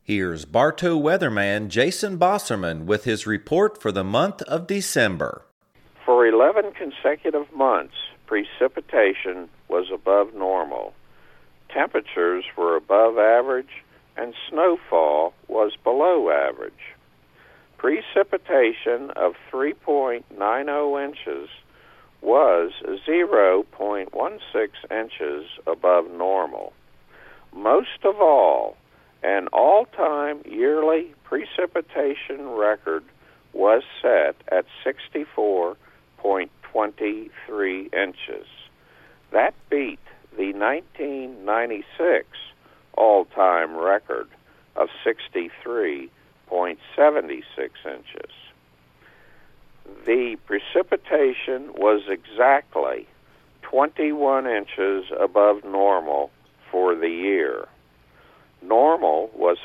Here's Bartow weatherman Jason Bosserman with his report for the month of December. For 11 consecutive months, precipitation was above normal. Temperatures were above average, and snowfall was below average. Precipitation of 3.90 inches was 0.16 inches above normal. Most of all, an all-time yearly precipitation record was set at 64.23 inches. That beat the 1996 all-time record of 63.76 inches. The precipitation was exactly 21 inches above normal for the year. Normal was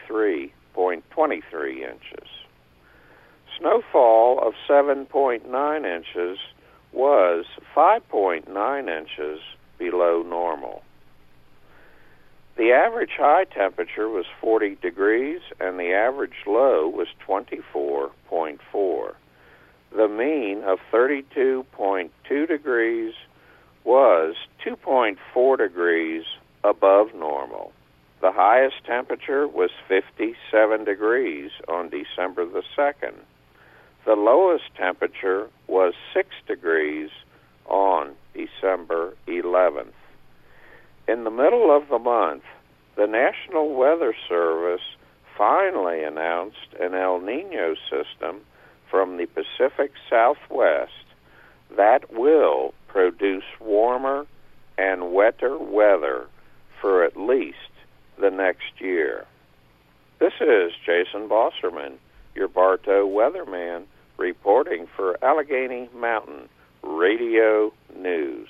43.23 inches. Snowfall of 7.9 inches was 5.9 inches below normal. The average high temperature was 40 degrees and the average low was 24.4. The mean of 32.2 degrees was 2.4 degrees above normal. The highest temperature was 57 degrees on December the 2nd. The lowest temperature was 6 degrees on December 11th. In the middle of the month, the National Weather Service finally announced an El Niño system from the Pacific Southwest that will produce warmer and wetter weather for at least the next year. This is Jason Bosserman, your Bartow weatherman, reporting for Allegheny Mountain Radio News.